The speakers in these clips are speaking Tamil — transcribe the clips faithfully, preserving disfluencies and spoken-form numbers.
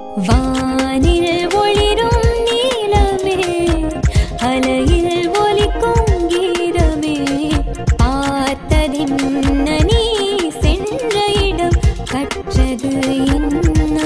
வானில் ஒளிரும் நீலமே அலையில் ஒலிக்கும் கீதமே பார்த்ததென்ன நீ சென்ற இடம் கற்றது என்ன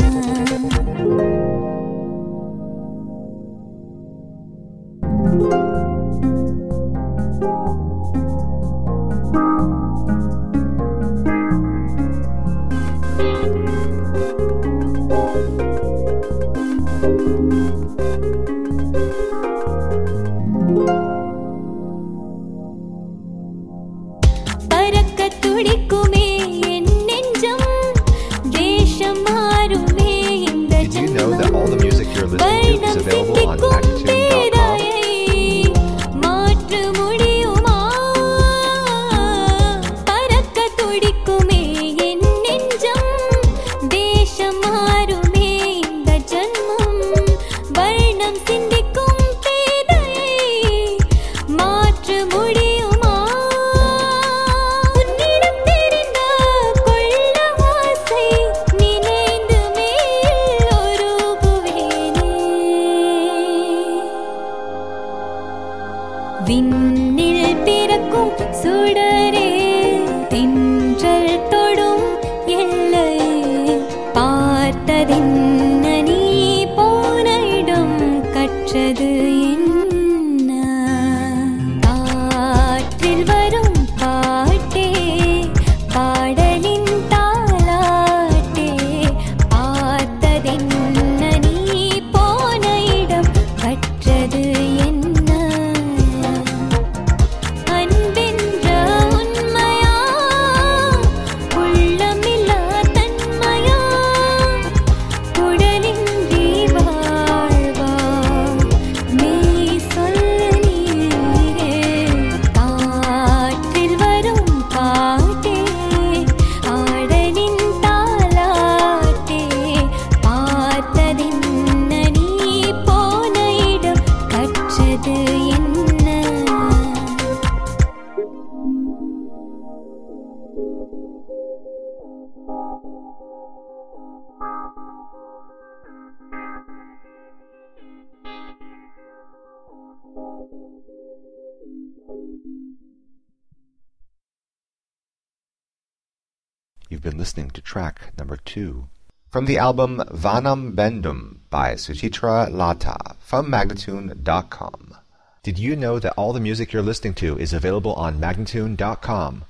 விண்ணில் பிறக்கும் சுடரே தென்றல் தொடும் எல்லையே பார்த்ததென்ன நீ போன இடம் கற்றது என்ன காற்றில் வரும் பாட்டே பாடலின் தாலாட்டே பார்த்ததென்ன நீ போன இடம் கற்றது என்ன You've been listening to track number two from the album Vanam Bendum by Suchitra Lata from Magnatune dot com. Did you know that all the music you're listening to is available on Magnatune dot com?